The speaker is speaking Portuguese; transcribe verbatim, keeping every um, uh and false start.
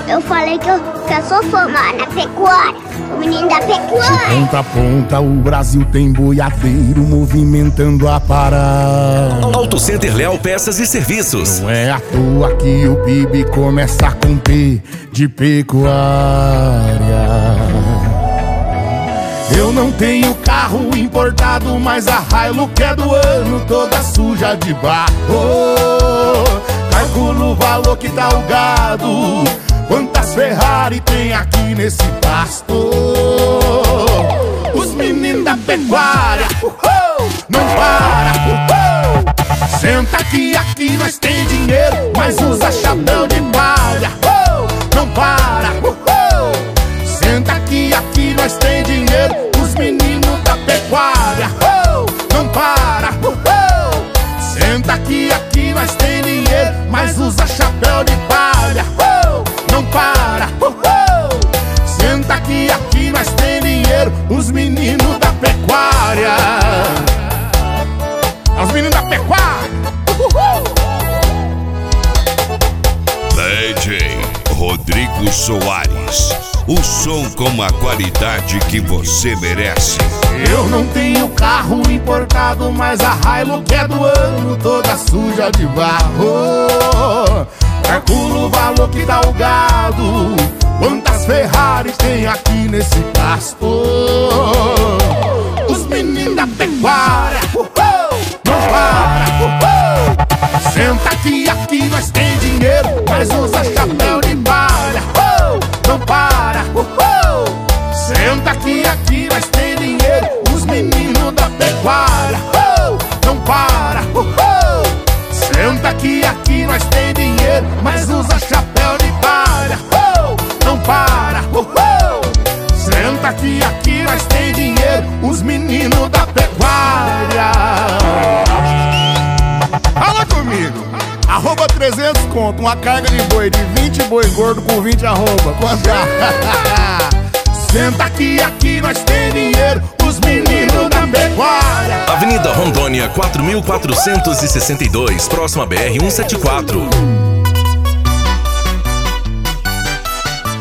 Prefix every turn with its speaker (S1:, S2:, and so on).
S1: Eu falei que eu, que eu sou formada na pecuária. O menino da pecuária.
S2: De ponta a ponta o Brasil tem boiadeiro movimentando a parada.
S3: Auto Center Léo Peças e Serviços.
S2: Não é à toa que o P I B começa com P de pecuária. Eu não tenho carro importado, mas a Hilux é do ano, toda suja de barro. Calculo o valor que tá o gado, quantas Ferrari tem aqui nesse pasto. Os meninos da pecuária, uhul, não para, uhul. Senta aqui, aqui nós tem dinheiro, mas usa chapéu de palha, uhul, não para, uhul. Senta aqui, aqui nós tem dinheiro, os meninos da pecuária, uhul, não para, uhul. Senta aqui, aqui nós tem dinheiro, mas usa chapéu de palha, uhul, não para, uhul. Senta aqui, aqui nós tem dinheiro, os meninos da pecuária. Os meninos da pecuária, uhul.
S4: D J Rodrigo Soares, o som com a qualidade que você merece.
S2: Eu não tenho carro importado, mas a Hilux é do ano, toda suja de barro. Calculo o valor que dá o gado, quantas Ferrari tem aqui nesse pasto. Os meninos da pecuária, uhul, não para, uhul. Senta aqui, aqui nós tem dinheiro, mas usa chapéu de palha, uhul, não para, uhul. Senta aqui, aqui nós tem dinheiro, os meninos da pecuária, uhul, não para, uhul. Senta aqui, aqui nós tem dinheiro, mas usa chapéu de palha, uhul, não para, uhul. Senta aqui, aqui nós tem dinheiro, os meninos da pecuária. Fala comigo. Arroba trezentos conto, uma carga de boi de vinte boi gordo com vinte arroba. Quanto é? Senta aqui, aqui nós tem dinheiro, os meninos da pecuária.
S3: Avenida Rondônia quatro mil quatrocentos e sessenta e dois, próxima B R cento e setenta e quatro.